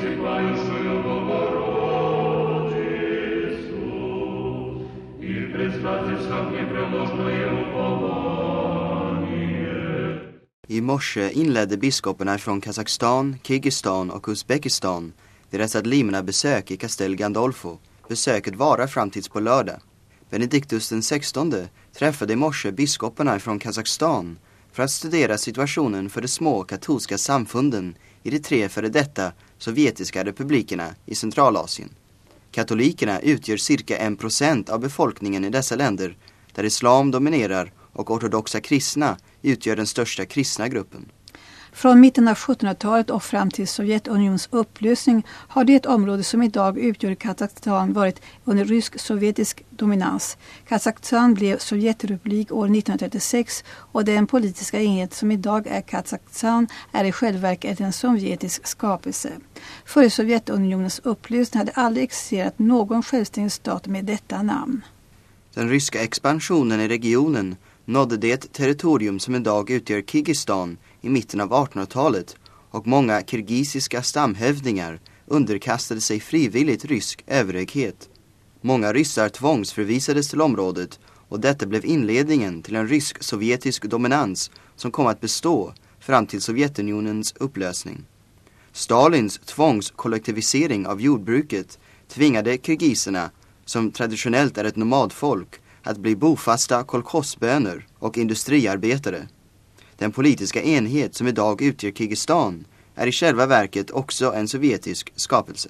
I morse inledde biskoparna från Kazakstan, Kirgisistan och Uzbekistan deras adlimerna besök i Castel Gandolfo. Besöket varar fram tills på lördag. Benediktus den 16 träffade i morse biskoparna från Kazakstan för att studera situationen för de små katolska samfunden i de 3 före detta sovjetiska republikerna i Centralasien. Katolikerna utgör cirka 1% av befolkningen i dessa länder, där islam dominerar och ortodoxa kristna utgör den största kristna gruppen. Från mitten av 1700-talet och fram till Sovjetunionens upplösning har det område som idag utgör Kazakstan varit under rysk-sovjetisk dominans. Kazakstan blev Sovjetrepublik år 1936 och den politiska enhet som idag är Kazakstan är i själva verket en sovjetisk skapelse. Före Sovjetunionens upplösning hade aldrig existerat någon självständig stat med detta namn. Den ryska expansionen i regionen nådde det territorium som idag utgör Kirgisistan i mitten av 1800-talet och många kirgisiska stamhövdingar underkastade sig frivilligt rysk överhöghet. Många ryssar tvångsförvisades till området och detta blev inledningen till en rysk-sovjetisk dominans som kom att bestå fram till Sovjetunionens upplösning. Stalins tvångskollektivisering av jordbruket tvingade kirgiserna, som traditionellt är ett nomadfolk, att bli bofasta kolkhozbönder och industriarbetare. Den politiska enhet som idag utgör Kirgisistan är i själva verket också en sovjetisk skapelse.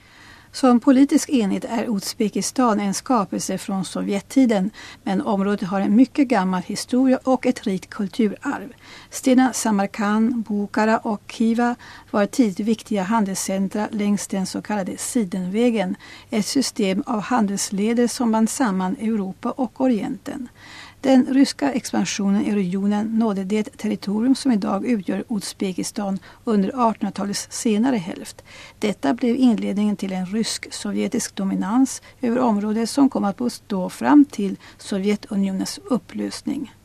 Som politisk enhet är Uzbekistan en skapelse från Sovjettiden, men området har en mycket gammal historia och ett rikt kulturarv. Städerna Samarkand, Bukhara och Khiva var tidigt viktiga handelscentra längs den så kallade Sidenvägen, ett system av handelsleder som band samman Europa och Orienten. Den ryska expansionen i regionen nådde det territorium som idag utgör Uzbekistan under 1800-talets senare hälft. Detta blev inledningen till en rysk-sovjetisk dominans över området som kom att bestå fram till Sovjetunionens upplösning.